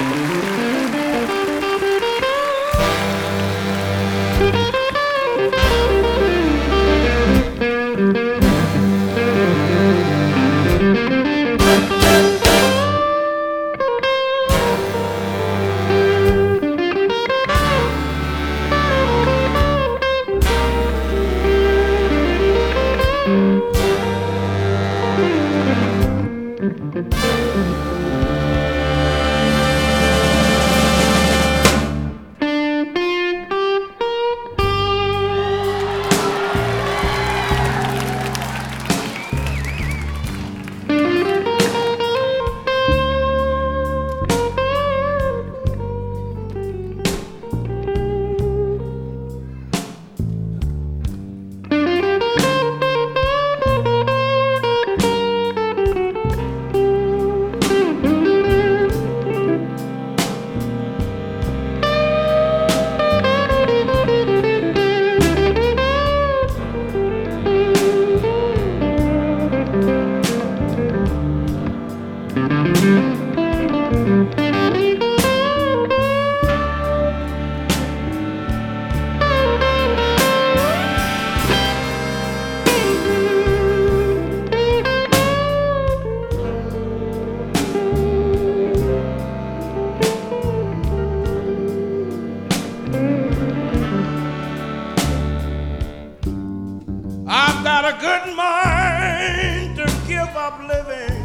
I've got a good mind to give up living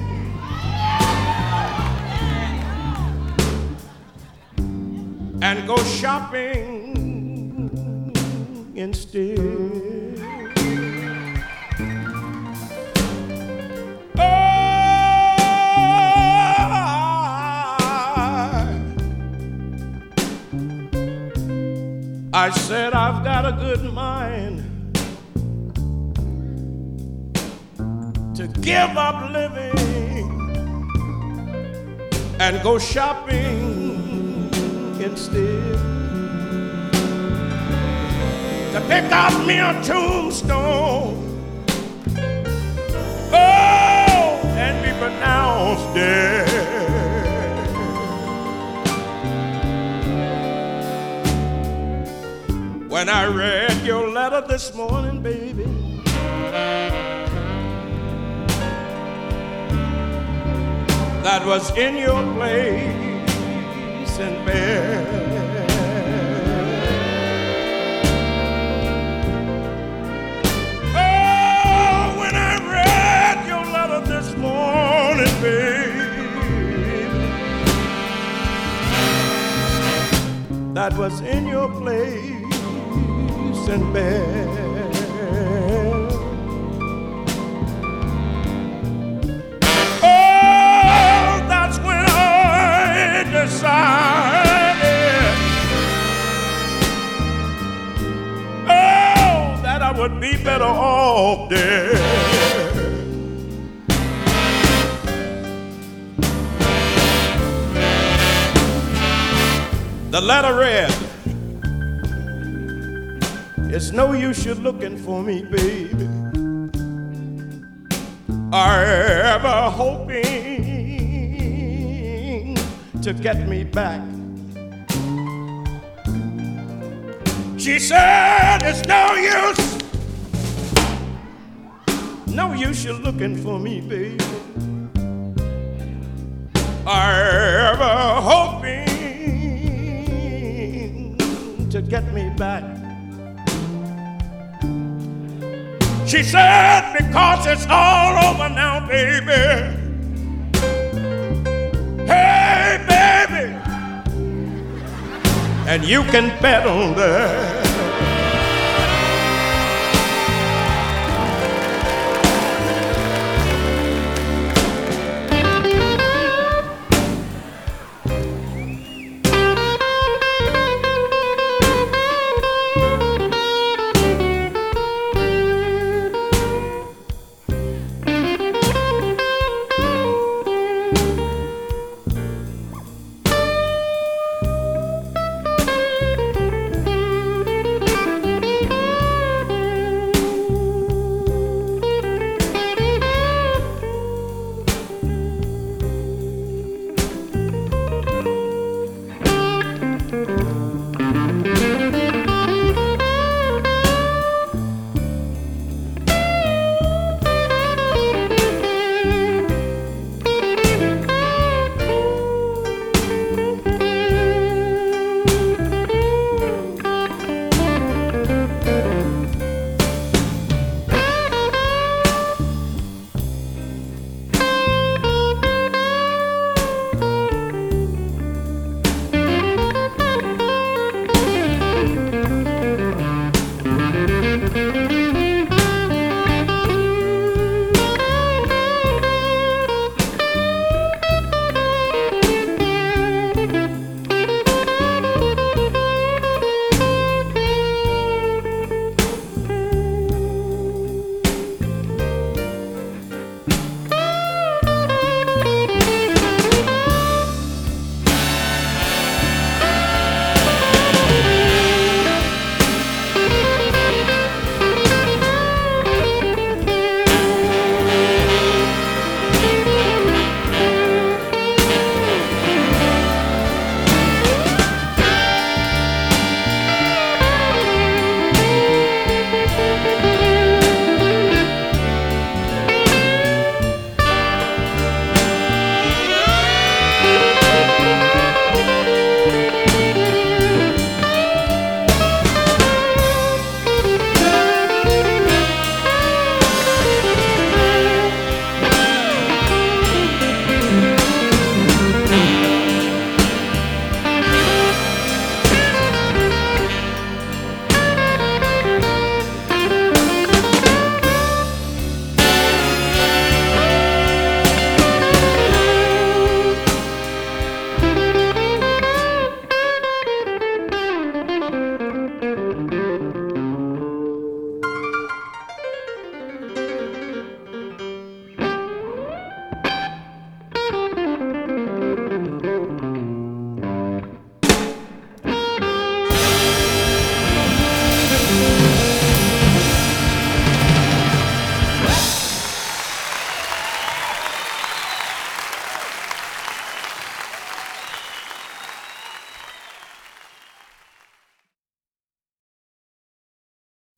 and go shopping instead. I said I've got a good mind to give up living and go shopping instead. To pick up me a tombstone, oh, and be pronounced dead. When I read your letter this morning, baby, that was in your place in bed. Oh, when I read your letter this morning, baby, that was in your place in bed. Decided, oh, that I would be better off dead. The letter read, it's no use you looking for me, baby, or ever hoping to get me back. She said, it's no use you're looking for me, baby, or ever hoping to get me back. She said, because it's all over now, baby. Hey, baby, and you can bet on that.